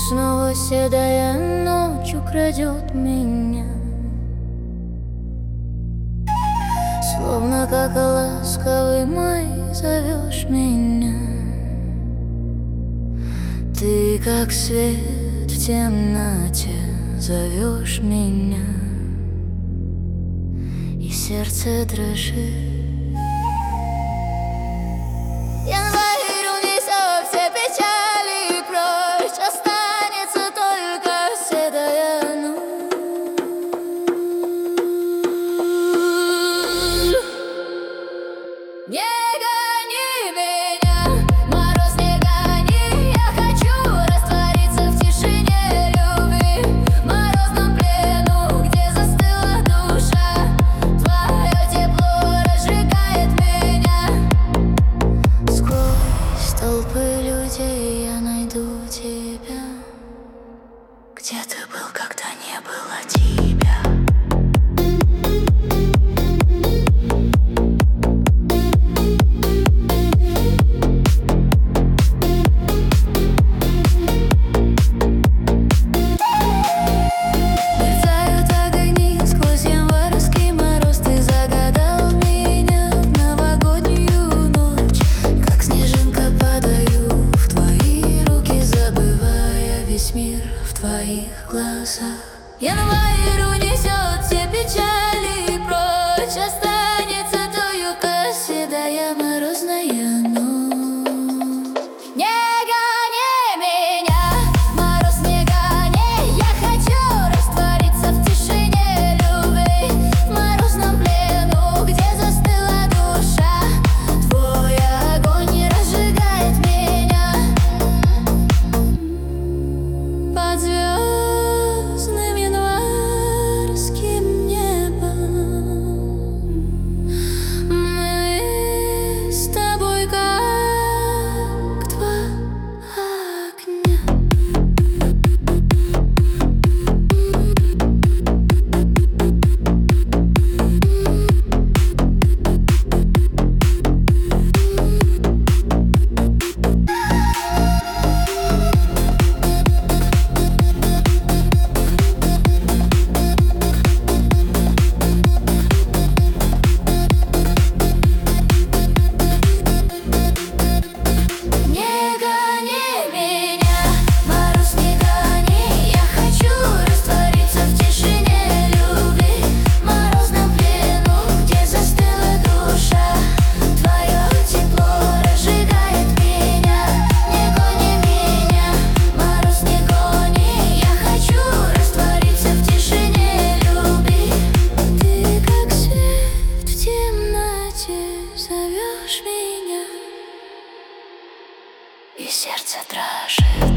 снова седая ночь украдет меня, словно как ласковый май зовешь меня. Ты как свет в темноте зовешь меня, и сердце дрожит. Январь унесет все печали прочь, останется только седая ночь. Не гони меня, мороз, не гони, я хочу раствориться в тишине любви, в морозном плену, где застыла душа. Твое тепло разжигает меня. Сквозь толпы людей я найду тебя. Где ты был, когда не было тебя? Мир в твоих глазах. Январь унесет все печали прочь, останется только седая морозная ночь. Не гони меня, мороз, не гони, я хочу раствориться в тишине любви, в морозном плену, где застыла душа. Твой огонь разжигает меня. Под звездным январским небом мы с тобой как два огня. Зовешь меня, и сердце дрожит.